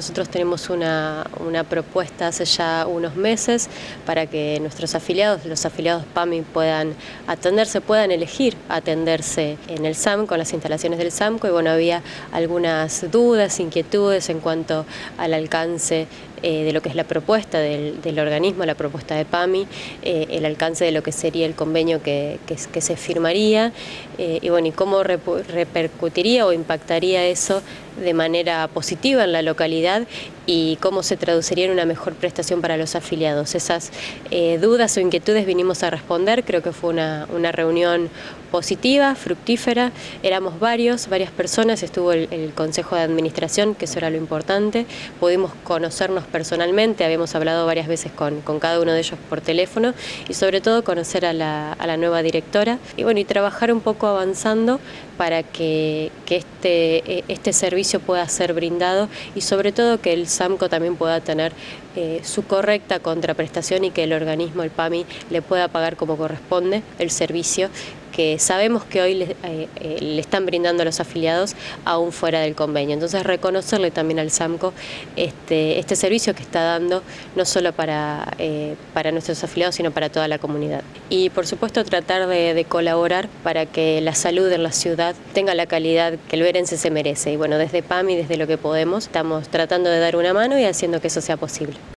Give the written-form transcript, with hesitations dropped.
nosotros tenemos una propuesta hace ya unos meses para que nuestros afiliados, los afiliados PAMI puedan elegir atenderse en el SAM, con las instalaciones del SAMCO, y bueno, había algunas dudas, inquietudes en cuanto al alcance de lo que es la propuesta del organismo, la propuesta de PAMI, el alcance de lo que sería el convenio que se firmaría, y bueno, y cómo repercutiría o impactaría eso de manera positiva en la localidad y cómo se traduciría en una mejor prestación para los afiliados. Esas dudas o inquietudes vinimos a responder. Creo que fue una reunión positiva, fructífera. Éramos varias personas, estuvo el Consejo de Administración, que eso era lo importante. Pudimos conocernos personalmente, habíamos hablado varias veces con cada uno de ellos por teléfono, y sobre todo conocer a la nueva directora y bueno, y trabajar un poco avanzando para que este servicio pueda ser brindado, y sobre todo que el SAMCO también pueda tener su correcta contraprestación y que el organismo, el PAMI, le pueda pagar como corresponde el servicio que sabemos que hoy le están brindando a los afiliados aún fuera del convenio. Entonces, reconocerle también al SAMCO este servicio que está dando, no solo para nuestros afiliados, sino para toda la comunidad. Y por supuesto tratar de colaborar para que la salud en la ciudad tenga la calidad que el verense se merece. Y bueno, desde PAMI, desde lo que podemos, estamos tratando de dar una mano y haciendo que eso sea posible.